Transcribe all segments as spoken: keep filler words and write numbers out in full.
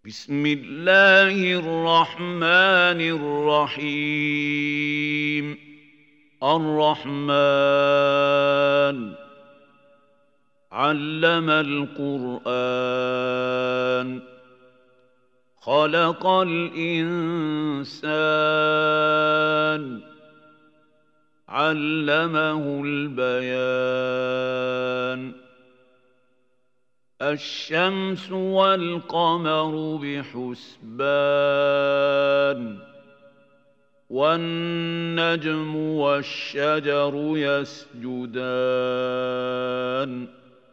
بسم الله الرحمن الرحيم الرحمن علم القرآن خلق الإنسان علمه البيان الشمس والقمر بحسبان والنجم والشجر يسجدان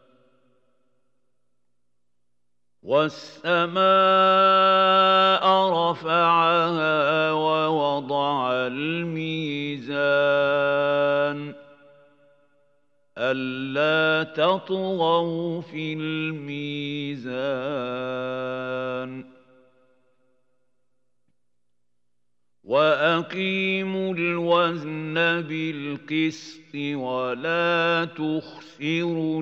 والسماء رفعها ووضع الميزان ألا تطغوا في الميزان وأقيموا الوزن بالقسط ولا تخسروا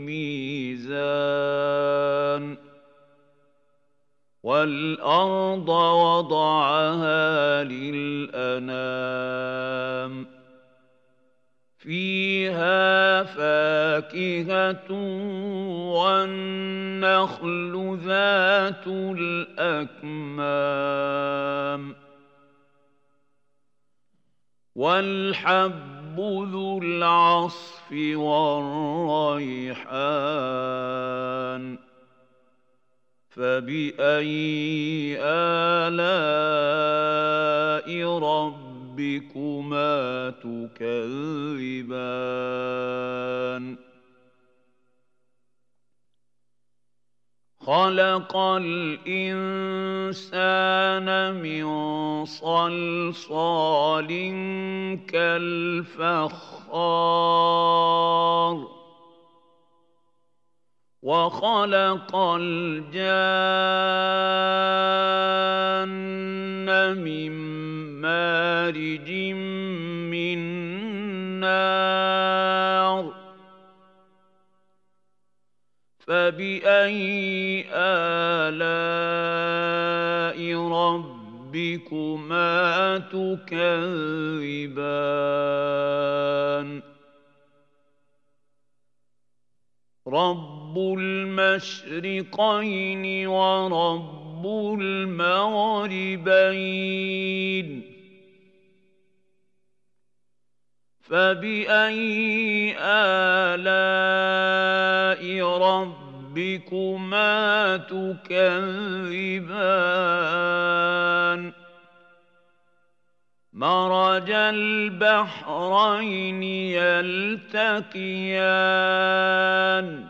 الميزان والأرض وضعها للأنام فيها فاكهة والنخل ذات الأكمام والحب ذو العصف والريحان فبأي آلاء ربكما تكذبان خلق الإنسان من صلصال كالفخار وخلق الجان من مارج من نار فبأي آلاء ربكما تكذبان رب المشرقين ورب المغربين فبأي آلاء ربكما تكذبان مرج البحرين يلتقيان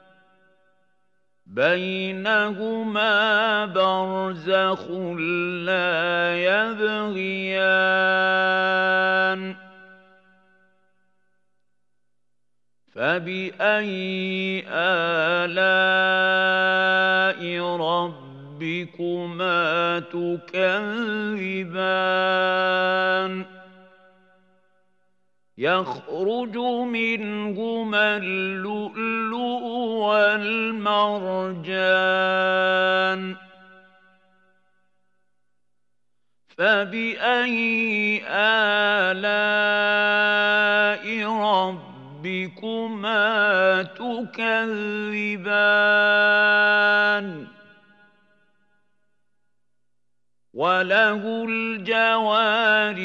بينهما برزخ لا يبغيان فبأي آلاء ربكما تكذبان يخرج منهما اللؤلؤ والمرجان فبأي آلاء ربكما تكذبان وله الجوار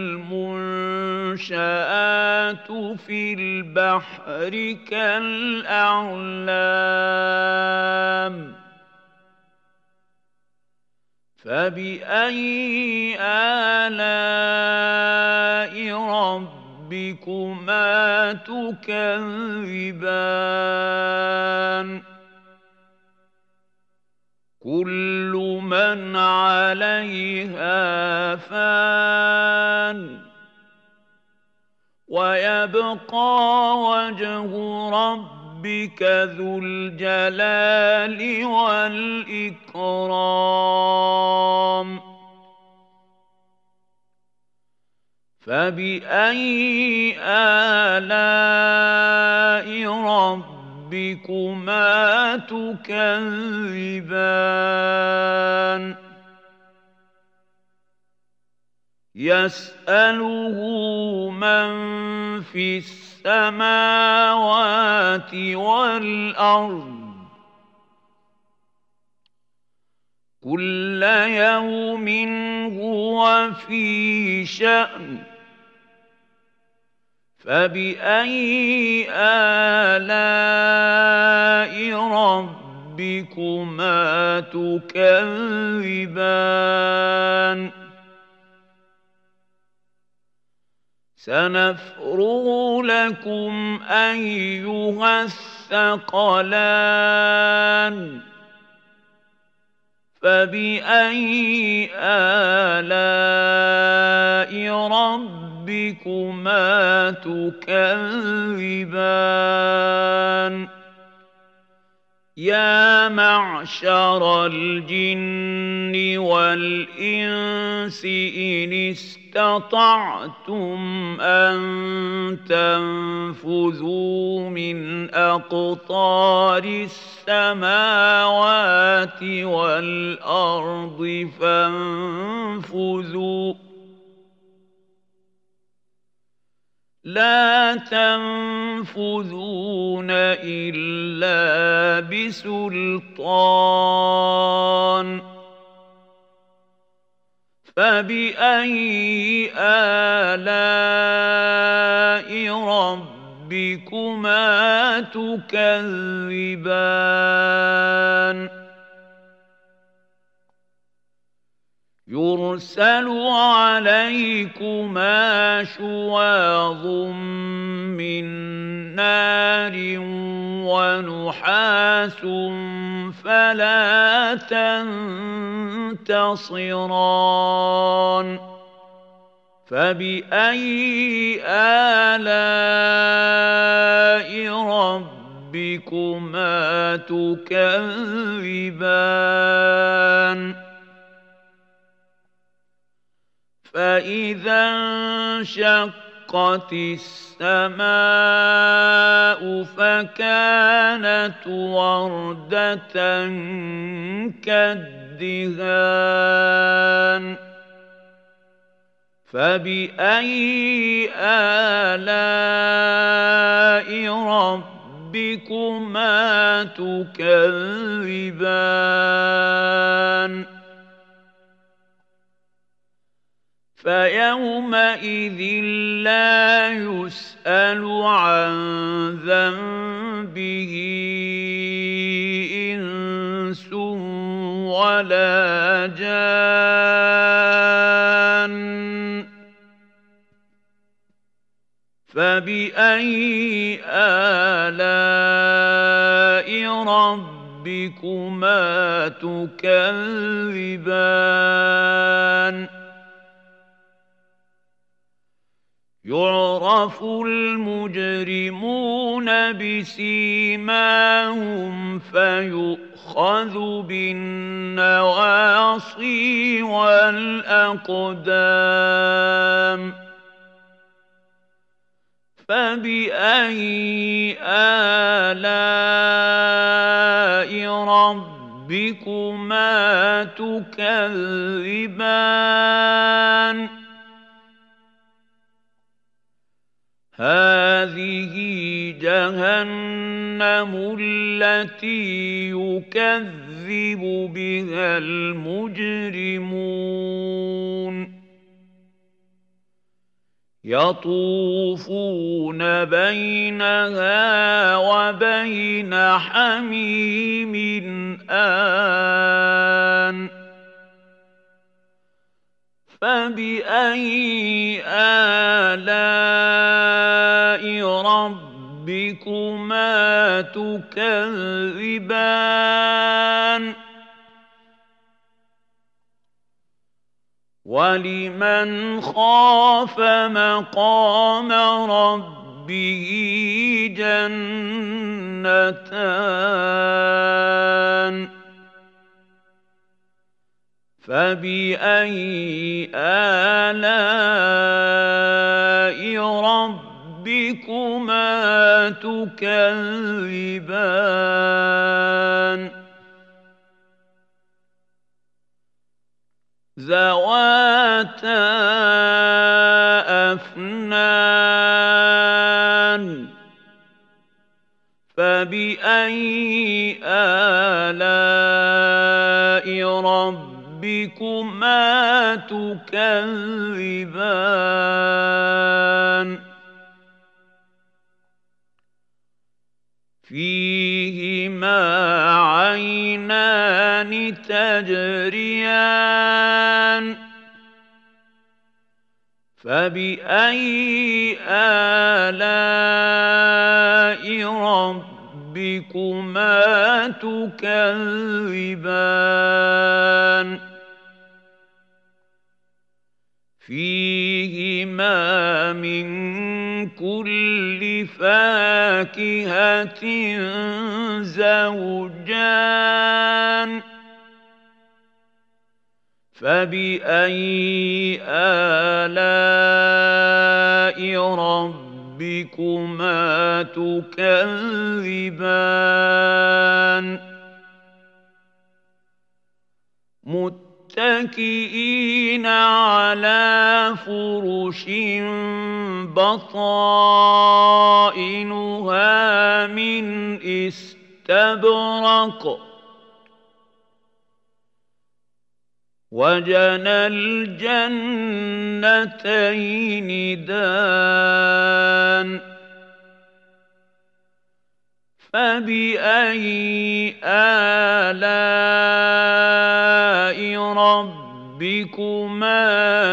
المنشآت في البحر كالأعلام فبأي آلاء ربكما تكذبان كل من عليها فان ويبقى وجه ربك ذو الجلال والإكرام فبأي آلاء ربكما تكذبان يسأله من في السماوات والأرض كل يوم هو في شأن فبأي آلاء ربكما تكذبان سنفرغ لكم أيها الثقلان فبأي آلاء ربكما تكذبان يا معشر الجن والإنس إن استطعتم أن تنفذوا من أقطار السماوات والأرض فانفذوا لا تنفذون إلا بسلطان فبأي آلاء ربكما تكذبان يرسل عليكما شواظ من نار ونحاس فلا تنتصران فبأي آلاء ربكما تكذبان فإذا انشقت السماء فكانت وردة كالدهان فبأي آلاء ربكما تكذبان فيومئذ لا يسأل عن ذنبه إنس ولا جان فبأي آلاء ربكما تكذبان يعرف المجرمون بسيماهم فيؤخذ بالنواصي والأقدام فبأي آلاء ربكما تكذبان هذه جهنم التي يكذب بها المجرمون يطوفون بينها وبين حميم آن فبأي آلاء ربكما تكذبان ولمن خاف مقام ربه جنتان فبأي آلاء ربكما تكذبان ذواتا أفنان فبأي آلاء ربكما تكذبان فيهما عينان تجريان فبأي آلاء ربكما تكذبان فيهما من كل فاكهة زوجان فبأي آلاء ربكما تكذبان متكئين على فرش بطائنها من استبرق وجنى الجنتين دان فبأي آلاء ربكما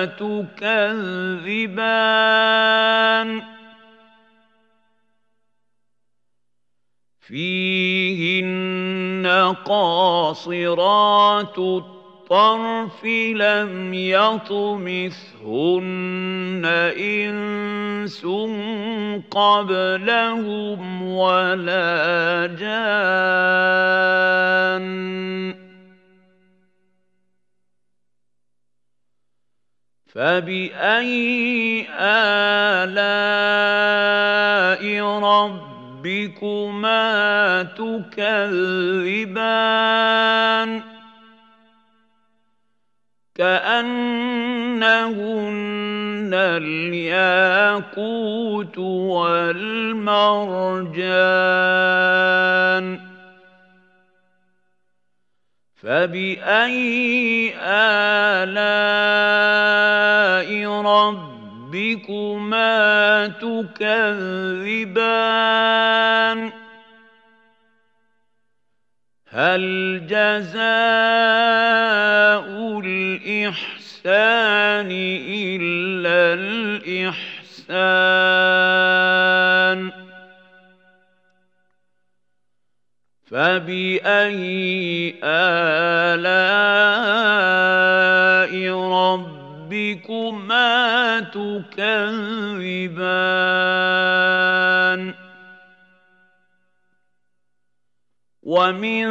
تكذبان فيهن قاصرات الطرف لم يطمثهن إنس قبلهم ولا جان فبأي آلاء ربكما تكذبان كأنهن الياقوت والمرجان فبأي آلاء ربكما تكذبان هل جزاء الإحسان إلا الإحسان فبأي آلاء ربكما تكذبان ومن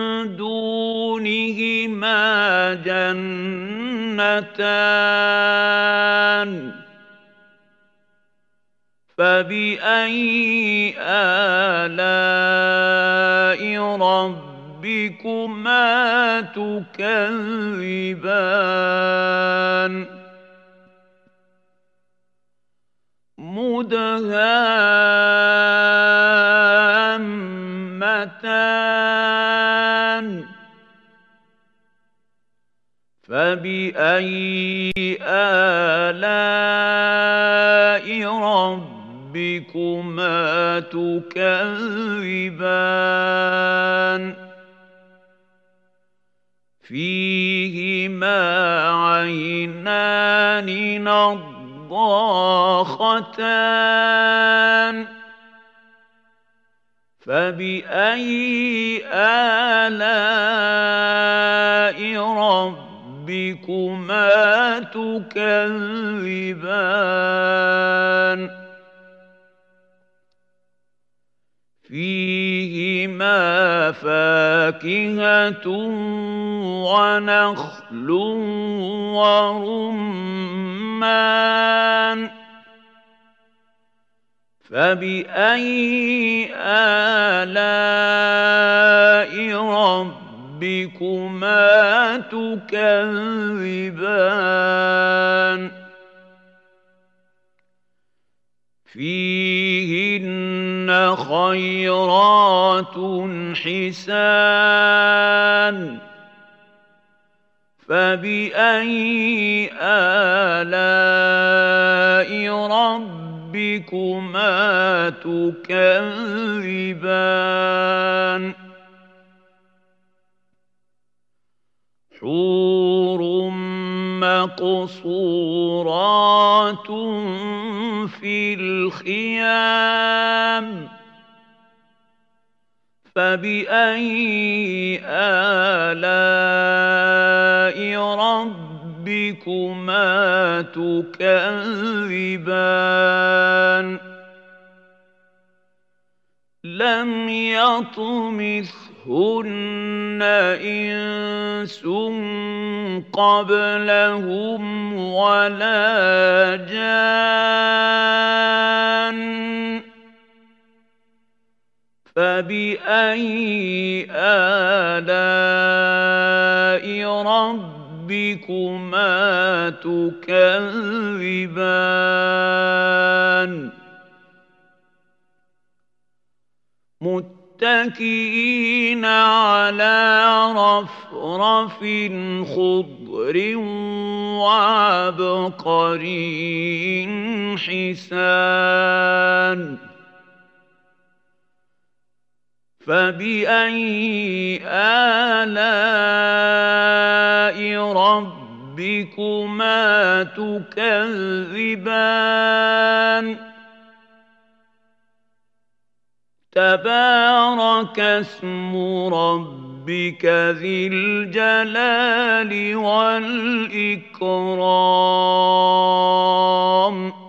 دونهما جنتان فبأي آلاء ربكما تكذبان مدهامتان فبأي آلاء ربكما تكذبان فيهما عينان نضاختان فبأي آلاء ربكما تكذبان فيهما فاكهة ونخل ورمان فبأي آلاء ربكما ربكما تكذبان فيهن خيرات حسان فبأي آلاء ربكما تكذبان حور مقصورات في الخيام فبأي آلاء ربكما تكذبان لم يطمثهن إنس قبلهم ولا جان فبأي آلاء ربكما تكذبان متكئين على رفرف خضر وعبقري حسان فبأي آلاء ربكما تكذبان تبارك اسم ربك ذي الجلال والإكرام